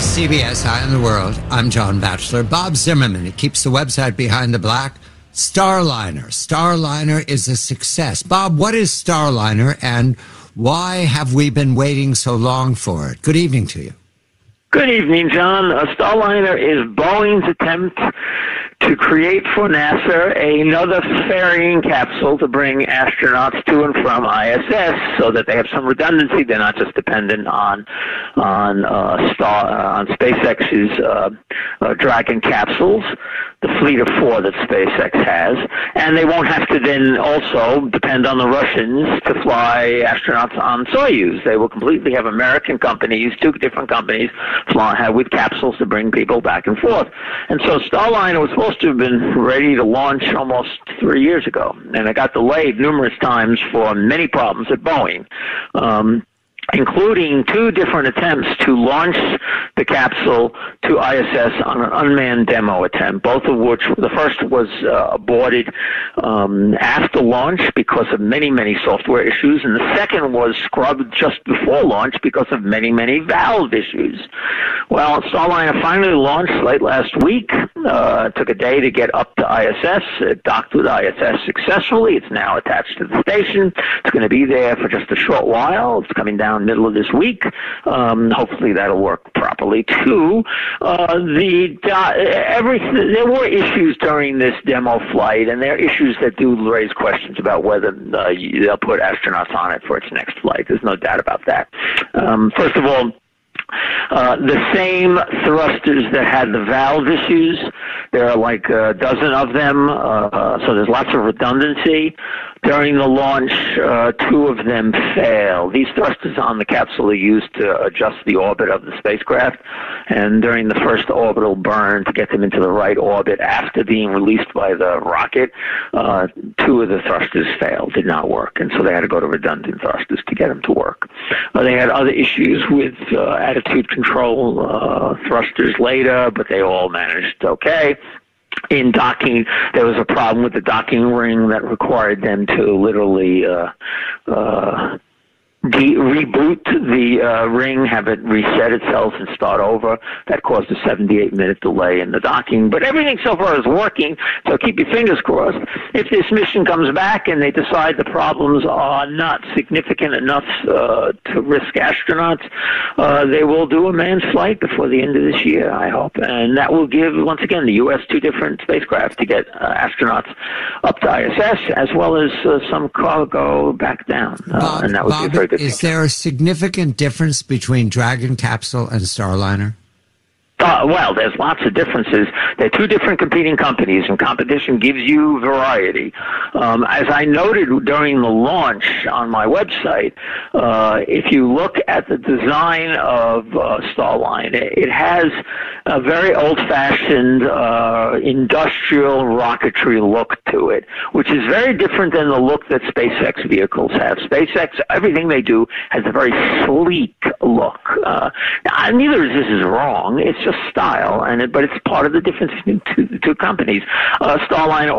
CBS Eye on the World. I'm John Batchelor. Bob Zimmerman, he keeps the website Behind the Black. Starliner. Starliner is a success. Bob, what is Starliner and why have we been waiting so long for it? Good evening to you. Good evening, John. Starliner is Boeing's attempt to create for NASA another ferrying capsule to bring astronauts to and from ISS, so that they have some redundancy. They're not just dependent on SpaceX's Dragon capsules, the fleet of 4 that SpaceX has, and they won't have to then also depend on the Russians to fly astronauts on Soyuz. They will completely have American companies, 2 different companies, fly with capsules to bring people back and forth. And so Starliner was supposed to have been ready to launch almost 3 years ago, and it got delayed numerous times for many problems at Boeing. Including 2 different attempts to launch the capsule to ISS on an unmanned demo attempt, both of which, the first was aborted after launch because of many, many software issues, and the second was scrubbed just before launch because of many, many valve issues. Well, Starliner finally launched late last week. It took a day to get up to ISS. It docked with ISS successfully. It's now attached to the station. It's going to be there for just a short while. It's coming down middle of this week. Hopefully that'll work properly too. There were issues during this demo flight, and there are issues that do raise questions about whether they'll put astronauts on it for its next flight. There's no doubt about that. First of all, the same thrusters that had the valve issues, there are like a dozen of them, so there's lots of redundancy. During the launch, 2 of them failed. These thrusters on the capsule are used to adjust the orbit of the spacecraft, and during the first orbital burn to get them into the right orbit after being released by the rocket, 2 of the thrusters failed, did not work, and so they had to go to redundant thrusters to get them to work. They had other issues with attitude control thrusters later, but they all managed okay. In docking, there was a problem with the docking ring that required them to literally reboot the ring, have it reset itself and start over. That caused a 78-minute delay in the docking. But everything so far is working, so keep your fingers crossed. If this mission comes back and they decide the problems are not significant enough to risk astronauts, they will do a manned flight before the end of this year, I hope. And that will give, once again, the U.S. 2 different spacecraft to get astronauts up to ISS, as well as some cargo back down. And that would be a very good thing. Is there a significant difference between Dragon capsule and Starliner? Well, there's lots of differences. They're 2 different competing companies, and competition gives you variety. As I noted during the launch on my website, if you look at the design of Starliner, it has a very old-fashioned industrial rocketry look to it, which is very different than the look that SpaceX vehicles have. SpaceX, everything they do has a very sleek look. Neither of this is wrong. It's just style, but it's part of the difference between the 2 companies. Starliner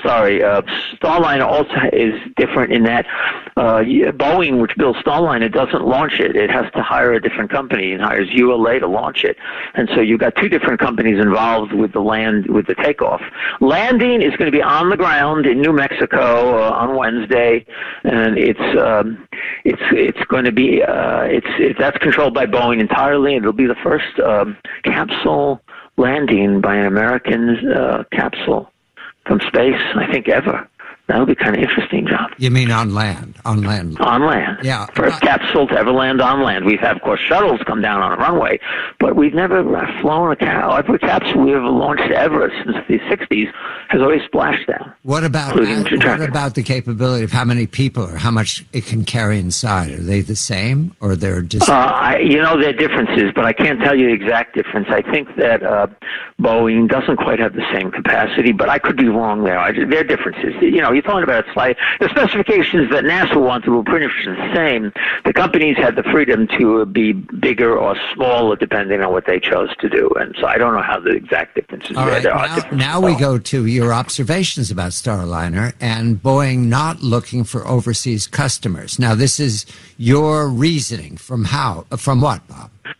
also is different in that Boeing, which builds Starliner, doesn't launch it. It has to hire a different company and hires ULA to launch it. And so you've got 2 different companies involved with the takeoff. Landing is going to be on the ground in New Mexico on Wednesday, and it's going to be that's controlled by Boeing entirely, and it'll be the first capsule landing by an American capsule from space, I think, ever. That would be kind of interesting, John. You mean on land? On land. On land. Yeah. First capsule to ever land on land. We've had, of course, shuttles come down on a runway, but we've never flown every capsule we've ever launched ever since the 60s has always splashed down. What about the capability of how many people or how much it can carry inside? Are they the same, or they're just... there are differences, but I can't tell you the exact difference. I think that Boeing doesn't quite have the same capacity, but I could be wrong there. There are differences. You're talking about the specifications that NASA wanted were pretty much the same. The companies had the freedom to be bigger or smaller depending on what they chose to do, and so I don't know how the exact differences are. Right, now we go to your observations about Starliner and Boeing not looking for overseas customers. Now, this is your reasoning from what, Bob?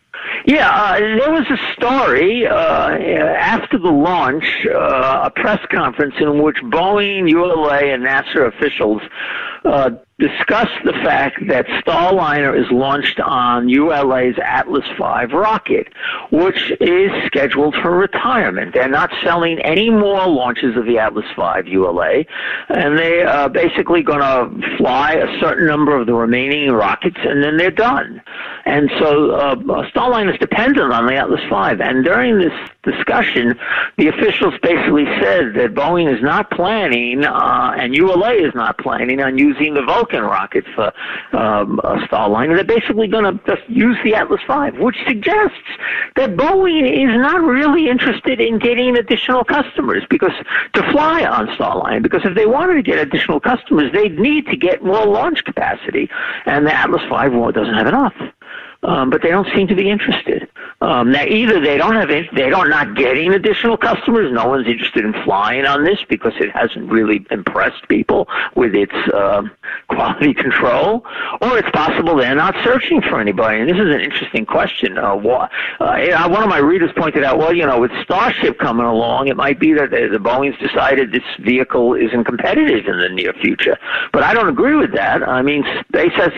Yeah, there was a story after the launch, a press conference in which Boeing, ULA, and NASA officials discussed the fact that Starliner is launched on ULA's Atlas V rocket, which is scheduled for retirement. They're not selling any more launches of the Atlas V ULA, and they are basically going to fly a certain number of the remaining rockets, and then they're done. And so Starliner is dependent on the Atlas V. And during this discussion, the officials basically said that Boeing is not planning, and ULA is not planning on using the Vulcan rocket for Starliner. They're basically going to just use the Atlas V, which suggests that Boeing is not really interested in getting additional customers to fly on Starliner, because if they wanted to get additional customers, they'd need to get more launch capacity, and the Atlas V doesn't have enough. But they don't seem to be interested. Now, either they're not getting additional customers. No one's interested in flying on this because it hasn't really impressed people with its quality control, or it's possible they're not searching for anybody. And this is an interesting question. One of my readers pointed out, with Starship coming along, it might be that the Boeing's decided this vehicle isn't competitive in the near future. But I don't agree with that. I mean, SpaceX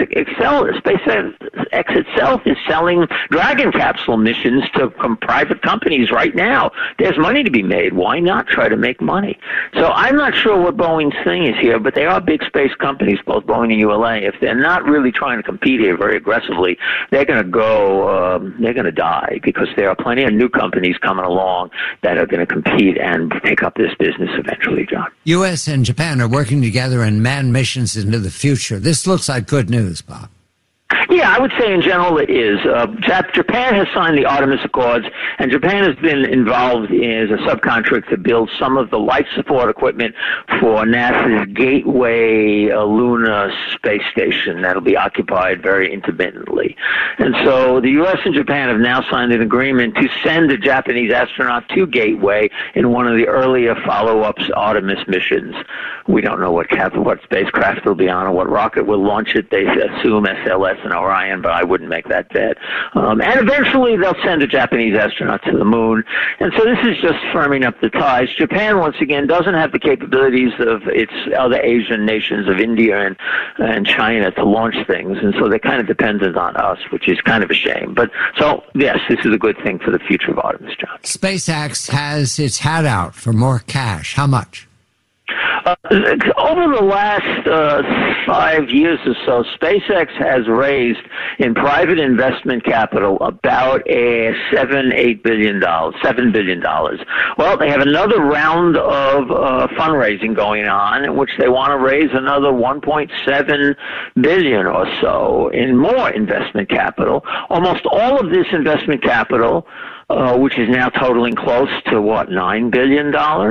itself is selling Dragon capsule missions to private companies right now. There's money to be made. Why not try to make money? So I'm not sure what Boeing's thing is here, but they are big space companies, both Boeing and ULA. If they're not really trying to compete here very aggressively, they're going to die, because there are plenty of new companies coming along that are going to compete and pick up this business eventually, John. U.S. and Japan are working together in manned missions into the future. This looks like good news, Bob. Yeah, I would say in general it is. Japan has signed the Artemis Accords, and Japan has been involved as a subcontractor to build some of the life support equipment for NASA's Gateway lunar space station that'll be occupied very intermittently. And so the U.S. and Japan have now signed an agreement to send a Japanese astronaut to Gateway in one of the earlier follow-ups Artemis missions. We don't know what spacecraft will be on or what rocket will launch it. They assume SLS and Orion, but I wouldn't make that bet. And eventually they'll send a Japanese astronaut to the moon. And so this is just firming up the ties. Japan, once again, doesn't have the capabilities of its other Asian nations of India and China to launch things. And so they're kind of dependent on us, which is kind of a shame. But so, yes, this is a good thing for the future of Artemis, John. SpaceX has its hat out for more cash. How much? Over the last 5 years or so, SpaceX has raised in private investment capital about $7 billion. Well, they have another round of fundraising going on, in which they want to raise another $1.7 billion or so in more investment capital. Almost all of this investment capital, which is now totaling close to $9 billion,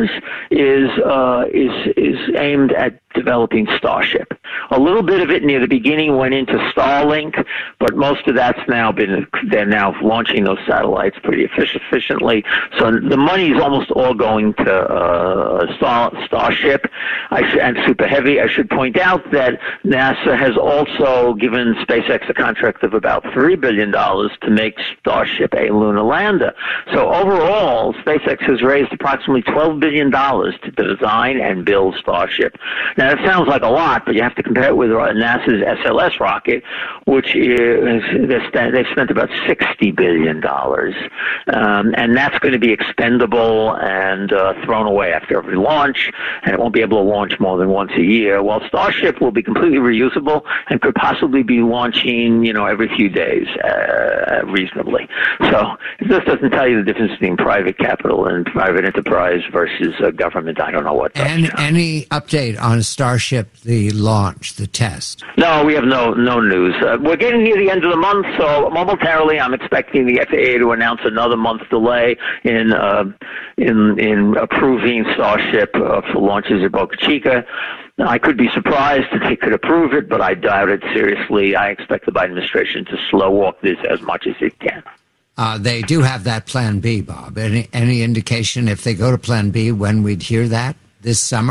is aimed at developing Starship. A little bit of it near the beginning went into Starlink, but most of that's they're now launching those satellites pretty efficiently. So the money is almost all going to Starship and Super Heavy. I should point out that NASA has also given SpaceX a contract of about $3 billion to make Starship a lunar lander. So overall, SpaceX has raised approximately $12 billion to design and build Starship. Now, that sounds like a lot, but you have to compare it with NASA's SLS rocket, which is they've spent about $60 billion. And that's going to be expendable and thrown away after every launch, and it won't be able to launch more than once a year, while Starship will be completely reusable and could possibly be launching, every few days reasonably. So this doesn't tell you the difference between private capital and private enterprise versus government. I don't know what. And any update on Starship, the launch, the test? No, we have no news. We're getting near the end of the month, so momentarily I'm expecting the FAA to announce another month delay in approving Starship for launches at Boca Chica. Now, I could be surprised if they could approve it, but I doubt it seriously. I expect the Biden administration to slow walk this as much as it can. They do have that Plan B, Bob. Any indication if they go to Plan B when we'd hear that this summer?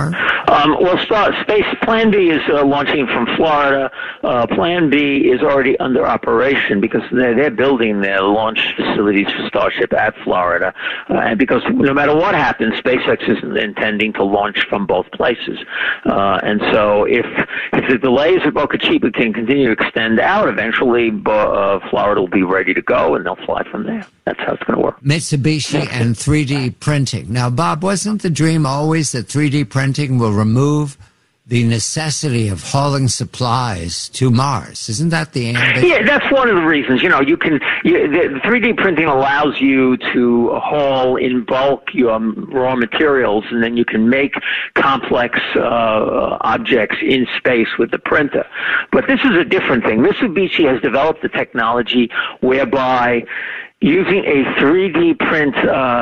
Space Plan B is launching from Florida. Plan B is already under operation because they're building their launch facilities for Starship at Florida. And because no matter what happens, SpaceX is intending to launch from both places. And so if the delays at Boca Chica can continue to extend out, eventually Florida will be ready to go and they'll fly from there. That's how it's going to work. Mitsubishi and 3D printing. Now, Bob, wasn't the dream always that 3D printing will remove the necessity of hauling supplies to Mars? Isn't that the aim? Yeah, that's one of the reasons. The 3D printing allows you to haul in bulk your raw materials, and then you can make complex objects in space with the printer. But this is a different thing. Mitsubishi has developed the technology whereby using a 3D print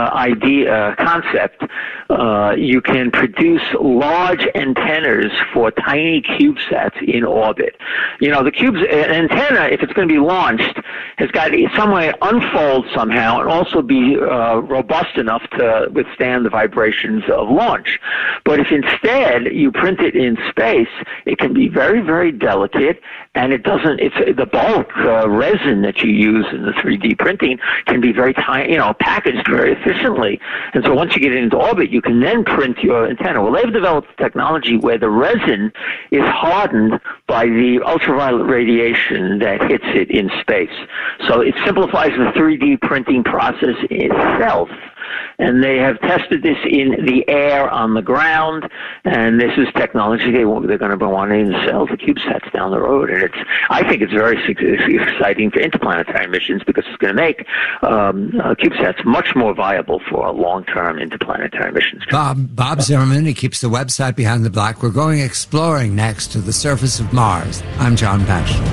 concept, you can produce large antennas for tiny CubeSats in orbit. The antenna, if it's going to be launched, has got to some way unfold somehow and also be robust enough to withstand the vibrations of launch. But if instead you print it in space, it can be very, very delicate, and it's the bulk resin that you use in the 3D printing can be very tiny, packaged very efficiently. And so once you get it into orbit, you can then print your antenna. Well, they've developed technology where the resin is hardened by the ultraviolet radiation that hits it in space. So it simplifies the 3D printing process itself. And they have tested this in the air, on the ground, and this is technology they're going to be wanting to sell to CubeSats down the road. And I think it's very exciting for interplanetary missions because it's going to make CubeSats much more viable for long-term interplanetary missions. Bob Zimmerman, he keeps the website Behind the Black. We're going exploring next to the surface of Mars. I'm John Batchelor.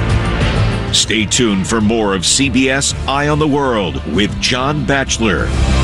Stay tuned for more of CBS Eye on the World with John Batchelor.